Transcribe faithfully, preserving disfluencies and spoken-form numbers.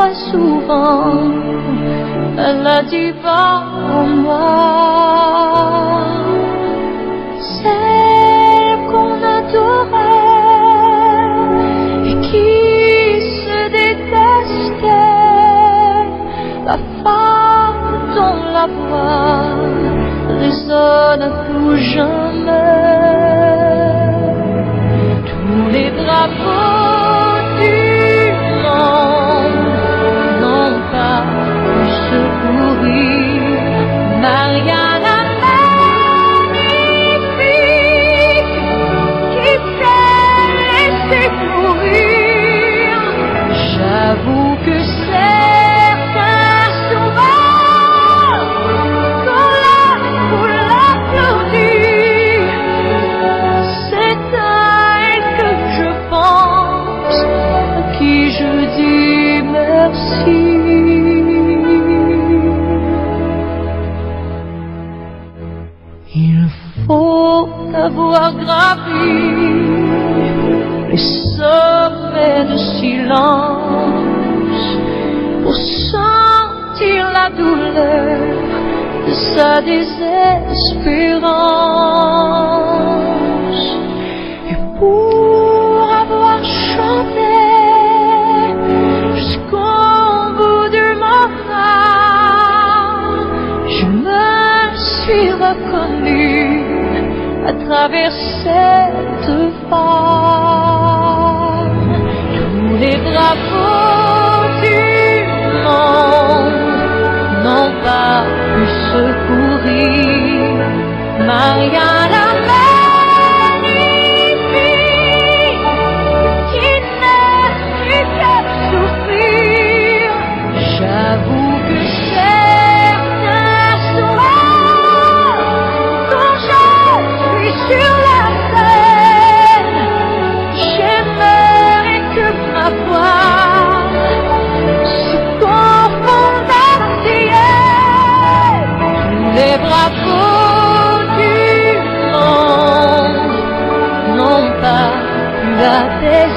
très souvent, elle a dit pas pour moi. Celle qu'on adorait et qui se détestait, la femme dont la voix résonne à tout jamais. Tous les drapeaux du monde n'ont pas pu secourir Mariana magnifique qui s'est laissée mourir. J'avoue que certains souvent, quand la foule applaudit, c'est à elle que je pense, à qui je dis merci. Il faut avoir gravi les sommets de silence pour sentir la douleur de sa désespérance, et pour avoir chanté jusqu'au bout de mon âme, je me suis reconnue à travers cette femme. Tous les drapeaux du monde n'ont pas pu secourir Mariana magnifique qui n'a eu qu'à souffrir. J'avoue que certains soirs, quand je suis sur la scène, j'aimerais que ma voix se confonde à ciel. Tous les drapeaux du monde n'ont pas pu la